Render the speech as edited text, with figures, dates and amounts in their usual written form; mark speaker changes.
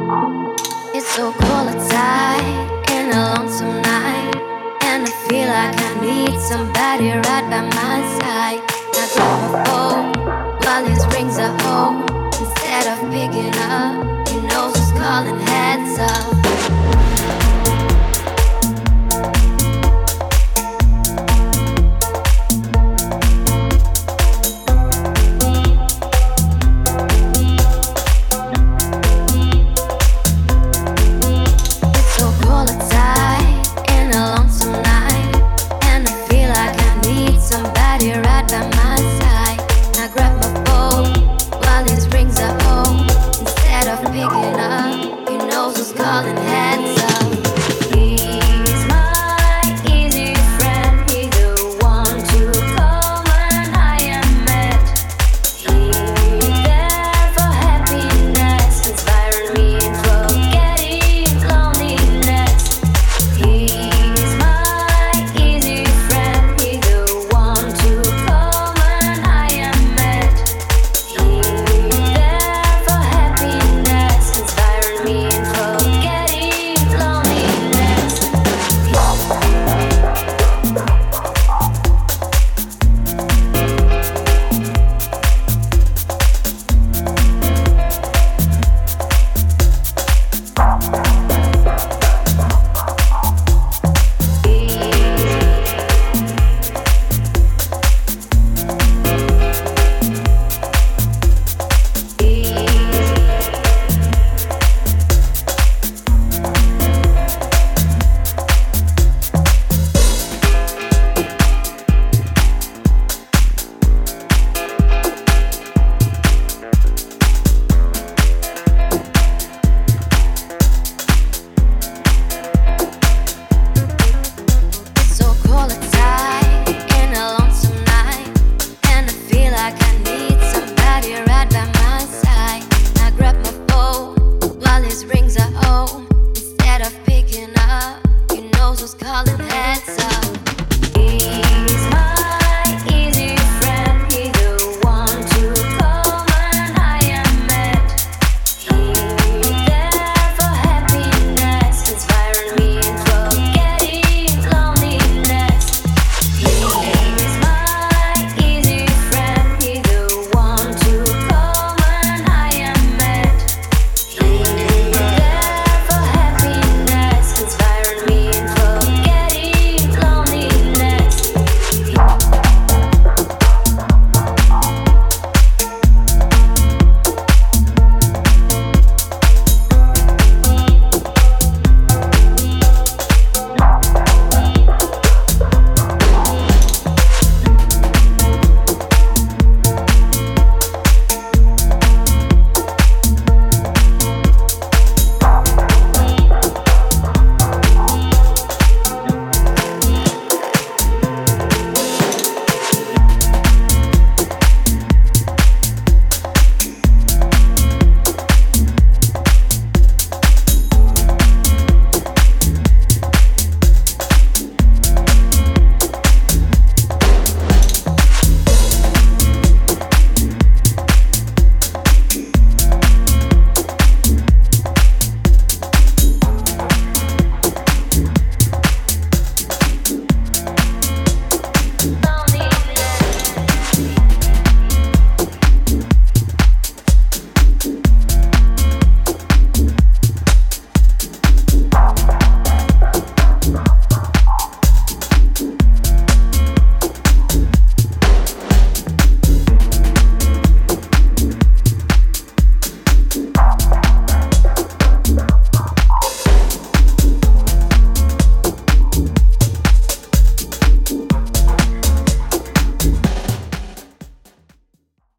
Speaker 1: It's so cold outside in a lonesome night, and I feel like I need somebody right by my side. I grab my phone while his rings are home. Instead of picking up, he knows who's calling, heads up. Somebody right by my side. I grab my phone while his rings are home. Instead of picking up, he knows who's calling.